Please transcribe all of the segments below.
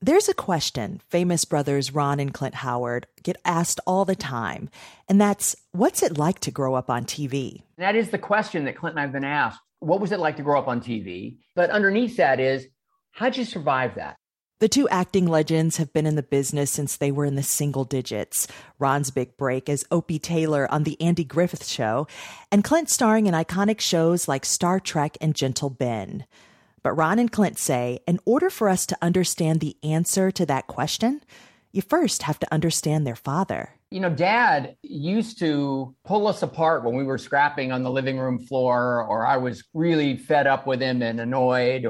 There's a question famous brothers Ron and Clint Howard get asked all the time, and that's, what's it like to grow up on TV? That is the question that Clint and I have been asked. What was it like to grow up on TV? But underneath that is, how'd you survive that? The two acting legends have been in the business since they were in the single digits. Ron's big break as Opie Taylor on The Andy Griffith Show, and Clint starring in iconic shows like Star Trek and Gentle Ben. But Ron and Clint say, in order for us to understand the answer to that question, you first have to understand their father. You know, Dad used to pull us apart when we were scrapping on the living room floor, or I was really fed up with him and annoyed,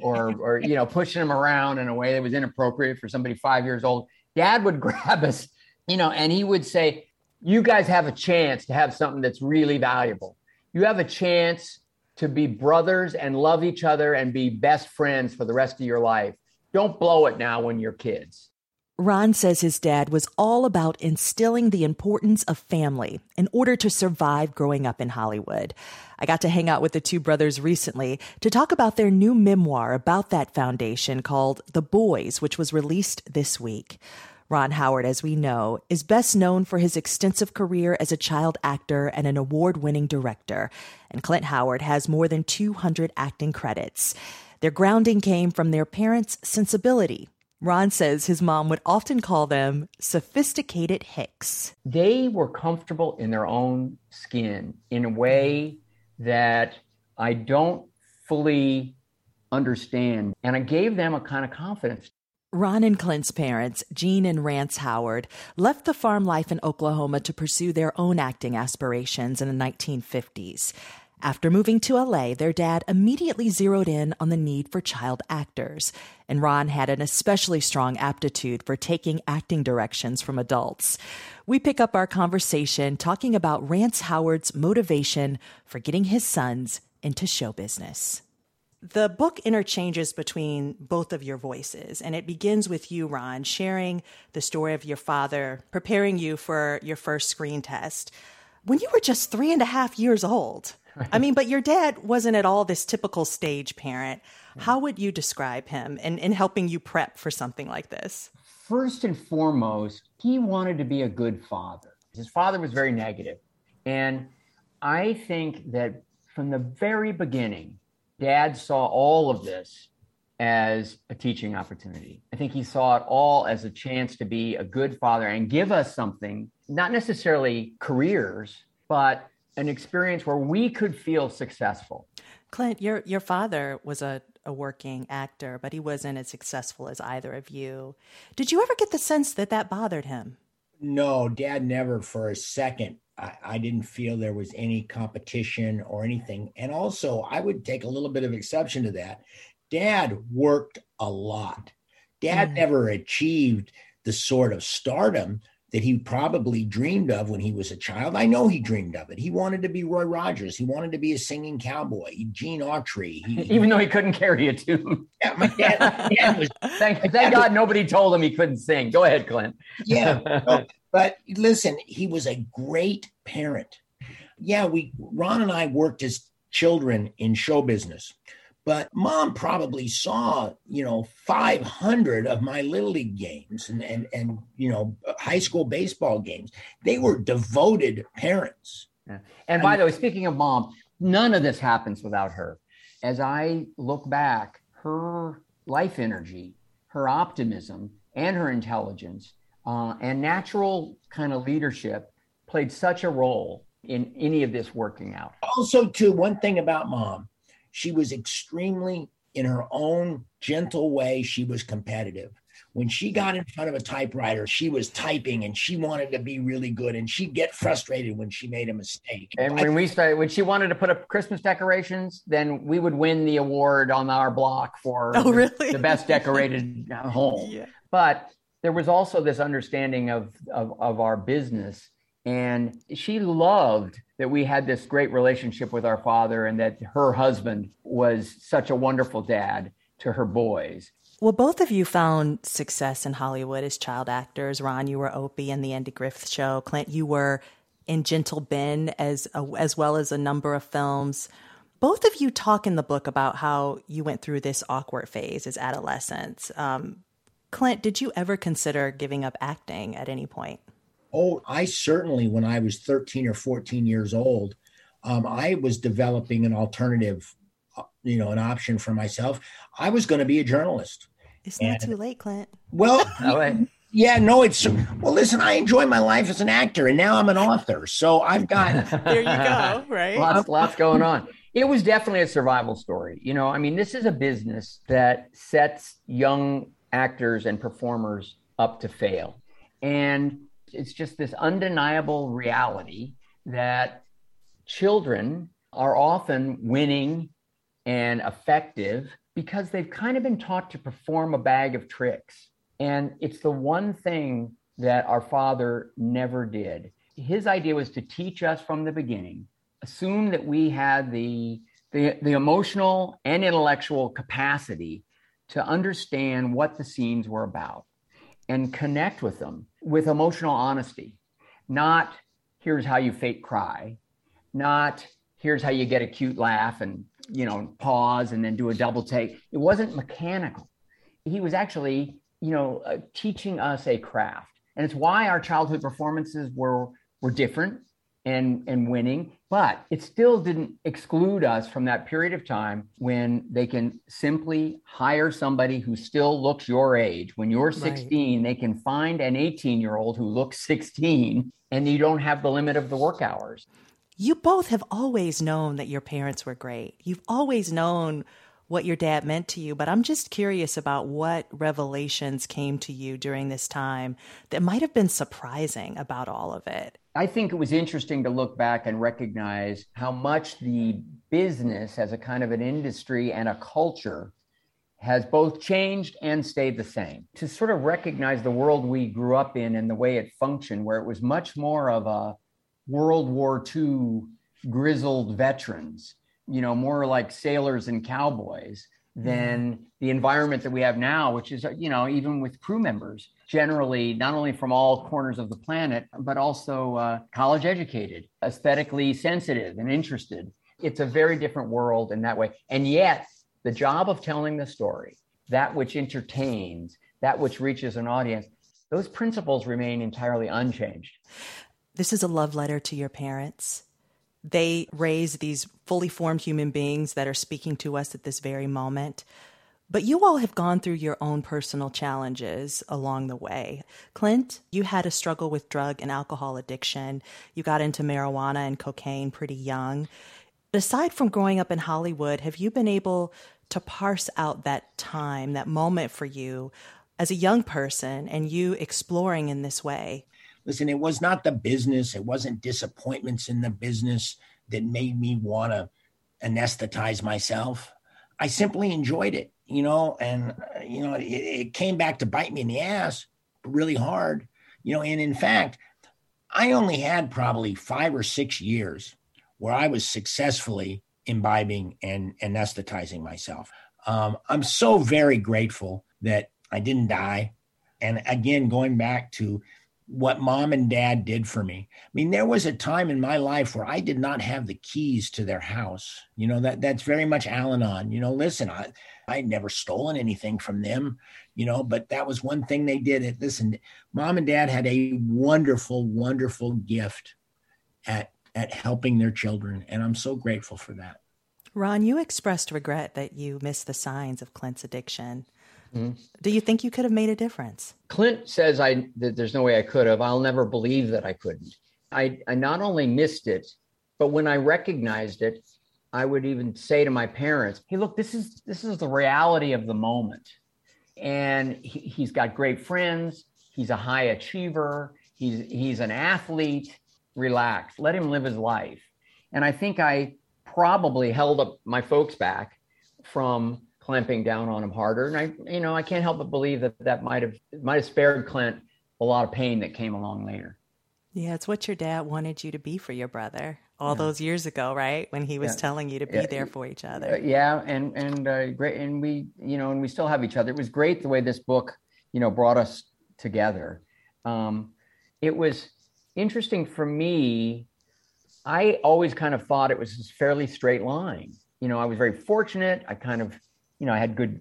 or you know, pushing him around in a way that was inappropriate for somebody 5 years old. Dad would grab us, you know, and he would say, you guys have a chance to have something that's really valuable. You have a chance to be brothers and love each other and be best friends for the rest of your life. Don't blow it now when you're kids. Ron says his dad was all about instilling the importance of family in order to survive growing up in Hollywood. I got to hang out with the two brothers recently to talk about their new memoir about that foundation called The Boys, which was released this week. Ron Howard, as we know, is best known for his extensive career as a child actor and an award-winning director. And Clint Howard has more than 200 acting credits. Their grounding came from their parents' sensibility. Ron says his mom would often call them sophisticated hicks. They were comfortable in their own skin in a way that I don't fully understand. And I gave them a kind of confidence. Ron and Clint's parents, Gene and Rance Howard, left the farm life in Oklahoma to pursue their own acting aspirations in the 1950s. After moving to LA, their dad immediately zeroed in on the need for child actors, and Ron had an especially strong aptitude for taking acting directions from adults. We pick up our conversation talking about Rance Howard's motivation for getting his sons into show business. The book interchanges between both of your voices, and it begins with you, Ron, sharing the story of your father, preparing you for your first screen test when you were just 3.5 years old. I mean, but your dad wasn't at all this typical stage parent. How would you describe him in helping you prep for something like this? First and foremost, he wanted to be a good father. His father was very negative. And I think that from the very beginning, Dad saw all of this as a teaching opportunity. I think he saw it all as a chance to be a good father and give us something, not necessarily careers, but an experience where we could feel successful. Clint, your father was a working actor, but he wasn't as successful as either of you. Did you ever get the sense that that bothered him? No, Dad never for a second. I didn't feel there was any competition or anything. And also, I would take a little bit of exception to that. Dad worked a lot. Dad never achieved the sort of stardom that he probably dreamed of when he was a child. I know he dreamed of it. He wanted to be Roy Rogers. He wanted to be a singing cowboy, Gene Autry. Even though he couldn't carry a tune. Yeah, my dad was... Thank God nobody told him he couldn't sing. Go ahead, Clint. Yeah, but listen, he was a great parent. Yeah, Ron and I worked as children in show business. But Mom probably saw, 500 of my Little League games and high school baseball games. They were devoted parents. Yeah. And by the way, speaking of Mom, none of this happens without her. As I look back, her life energy, her optimism, and her intelligence and natural kind of leadership played such a role in any of this working out. Also, too, one thing about Mom, she was extremely, in her own gentle way, she was competitive. When she got in front of a typewriter, she was typing and she wanted to be really good. And she'd get frustrated when she made a mistake. And when she wanted to put up Christmas decorations, then we would win the award on our block for the best decorated home. Yeah. But there was also this understanding of our business. And she loved that we had this great relationship with our father and that her husband was such a wonderful dad to her boys. Well, both of you found success in Hollywood as child actors. Ron, you were Opie in The Andy Griffith Show. Clint, you were in Gentle Ben as well as a number of films. Both of you talk in the book about how you went through this awkward phase as adolescents. Clint, did you ever consider giving up acting at any point? Oh, I certainly, when I was 13 or 14 years old, I was developing an alternative, an option for myself. I was going to be a journalist. It's not too late, Clint. Well, LA. yeah, no, well, listen, I enjoy my life as an actor, and now I'm an author. So I've got, There you go, right? Lots going on. It was definitely a survival story. This is a business that sets young actors and performers up to fail. And it's just this undeniable reality that children are often winning and effective because they've kind of been taught to perform a bag of tricks. And it's the one thing that our father never did. His idea was to teach us from the beginning, assume that we had the emotional and intellectual capacity to understand what the scenes were about and connect with them with emotional honesty. Not here's how you fake cry, not here's how you get a cute laugh and pause and then do a double take. It wasn't mechanical. He was actually teaching us a craft. And it's why our childhood performances were different and winning, but it still didn't exclude us from that period of time when they can simply hire somebody who still looks your age. When you're 16, They can find an 18-year-old who looks 16, and you don't have the limit of the work hours. You both have always known that your parents were great. You've always known what your dad meant to you, but I'm just curious about what revelations came to you during this time that might have been surprising about all of it. I think it was interesting to look back and recognize how much the business as a kind of an industry and a culture has both changed and stayed the same. To sort of recognize the world we grew up in and the way it functioned, where it was much more of a World War II grizzled veterans, more like sailors and cowboys than the environment that we have now, which is, even with crew members, generally not only from all corners of the planet, but also college educated, aesthetically sensitive and interested. It's a very different world in that way. And yet the job of telling the story, that which entertains, that which reaches an audience, those principles remain entirely unchanged. This is a love letter to your parents. They raise these fully formed human beings that are speaking to us at this very moment. But you all have gone through your own personal challenges along the way. Clint, you had a struggle with drug and alcohol addiction. You got into marijuana and cocaine pretty young. Aside from growing up in Hollywood, have you been able to parse out that time, that moment for you as a young person and you exploring in this way? Listen, it was not the business. It wasn't disappointments in the business that made me want to anesthetize myself. I simply enjoyed it, it came back to bite me in the ass really hard, and in fact, I only had probably 5 or 6 years where I was successfully imbibing and anesthetizing myself. I'm so very grateful that I didn't die. And again, going back to what mom and dad did for me. I mean, there was a time in my life where I did not have the keys to their house. That's very much Al-Anon. Listen, I never stolen anything from them, but that was one thing they did. Listen, mom and dad had a wonderful, wonderful gift at helping their children. And I'm so grateful for that. Ron, you expressed regret that you missed the signs of Clint's addiction. Do you think you could have made a difference? Clint says that there's no way I could have. I'll never believe that I couldn't. I not only missed it, but when I recognized it, I would even say to my parents, hey, look, this is the reality of the moment. And he's got great friends. He's a high achiever. He's an athlete. Relax. Let him live his life. And I think I probably held up my folks back from clamping down on him harder. And I can't help but believe that might have spared Clint a lot of pain that came along later. Yeah, it's what your dad wanted you to be for your brother all those years ago, right? When he was telling you to be there for each other. And great, and we, and we still have each other. It was great the way this book, brought us together. It was interesting for me. I always kind of thought it was this fairly straight line. I was very fortunate. I kind of I had good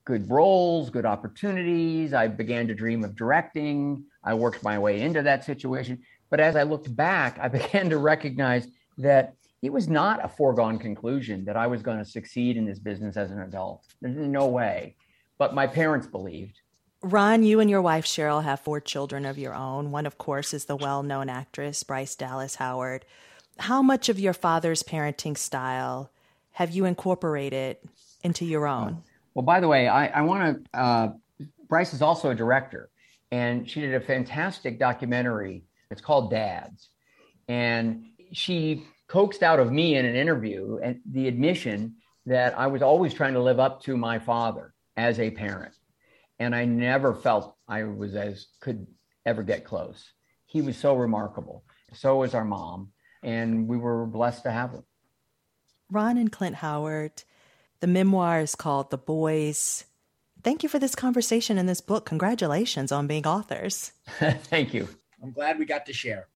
good roles, good opportunities. I began to dream of directing. I worked my way into that situation. But as I looked back, I began to recognize that it was not a foregone conclusion that I was going to succeed in this business as an adult. There's no way. But my parents believed. Ron, you and your wife, Cheryl, have 4 children of your own. One, of course, is the well-known actress, Bryce Dallas Howard. How much of your father's parenting style have you incorporated into your own? Well, by the way, I want to, Bryce is also a director, and she did a fantastic documentary. It's called Dads. And she coaxed out of me in an interview and the admission that I was always trying to live up to my father as a parent. And I never felt I could ever get close. He was so remarkable. So was our mom. And we were blessed to have him. Ron and Clint Howard, the memoir is called The Boys. Thank you for this conversation and this book. Congratulations on being authors. Thank you. I'm glad we got to share.